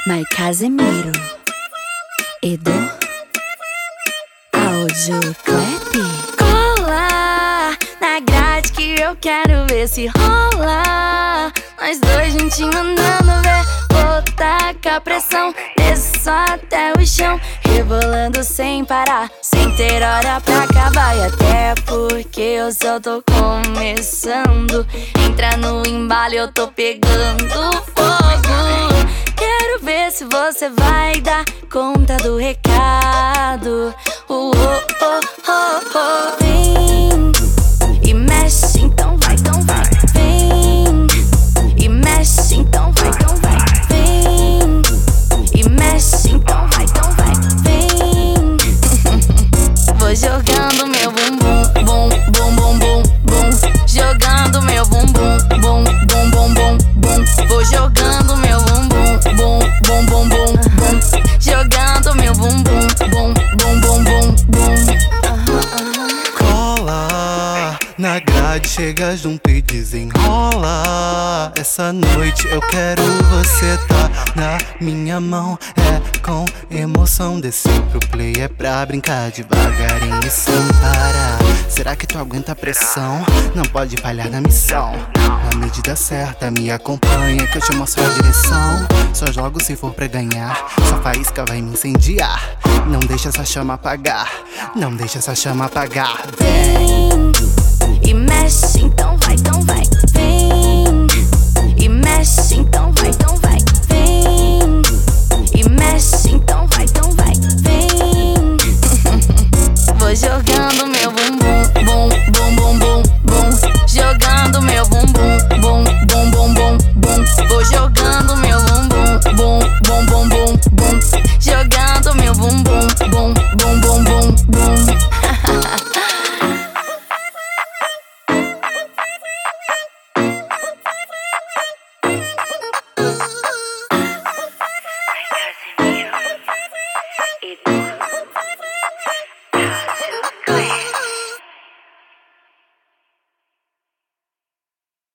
Mai Casemiro, Edu, áudio clipe. Cola na grade que eu quero ver se rola. Nós dois juntinhos andando, ver. Vou tacar pressão, desço só até o chão, rebolando sem parar, sem ter hora pra acabar. E até porque eu só tô começando. Entra no embalo, eu tô pegando fogo. Quero ver se você vai dar conta do recado. Vem e mexe, então vai, então vai. Vem e mexe, então vai, então vai. Vem e mexe, então vai, então vai. Vem. Vou jogando meu bumbum, bum, bum, bum, bum, bum. Jogando meu bumbum, bum, bum, bum, bum, bum. Vou jogando meu bumbum, bum, bum, bum, bum, bum. Jogando meu bumbum, bum, bum, bum, bum, bum. Cola na grade, chega junto e desenrola. Essa noite eu quero você tá na minha mão. É com emoção, descer pro play é pra brincar devagarinho e sem parar. Será que tu aguenta a pressão? Não pode falhar na missão. Na medida certa me acompanha que eu te mostro a direção. Só jogo se for pra ganhar, sua faísca vai me incendiar. Não deixa essa chama apagar, não deixa essa chama apagar. Vem e mexe, então vai, então vai. Vem e mexe, então